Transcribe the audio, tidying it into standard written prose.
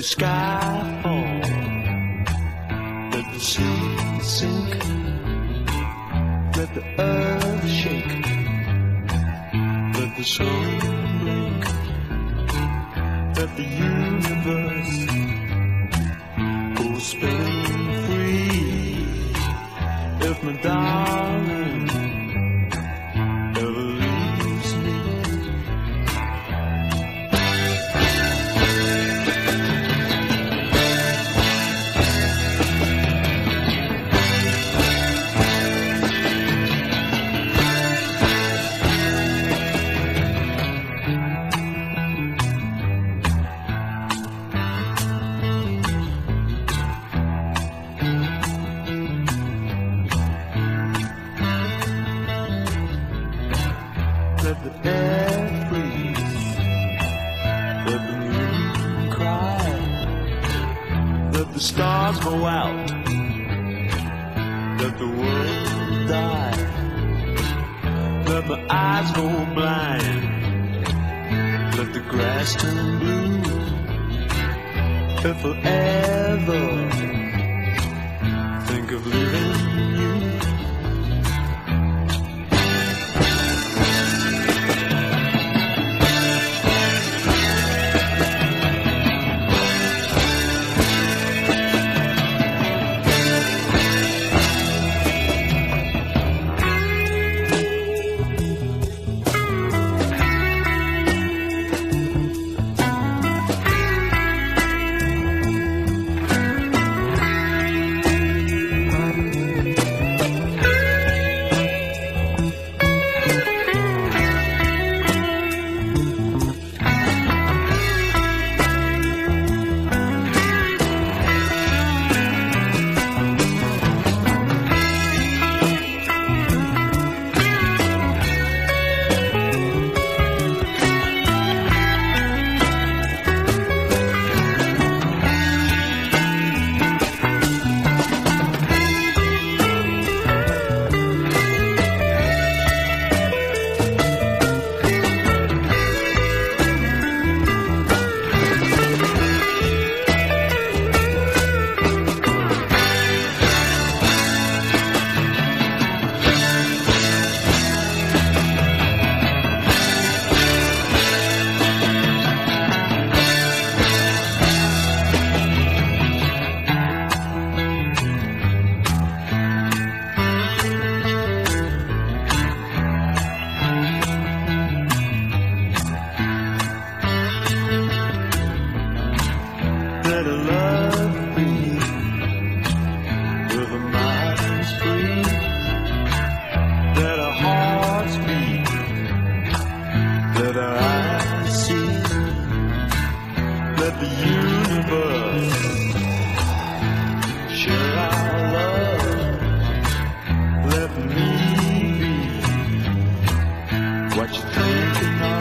sky fall, let the sea sink, let the earth shake, let the sun blink, let the universe go spinning free. If my darling ever leaves me, let the air freeze, let the moon cry, let the stars go out, let the world die, let my eyes go blind, let the grass turn blue. If I ever think of leaving you, let our love breathe, with our minds free, let our hearts beat, let our eyes see, let the universe share our love, let me be what you're thinking of.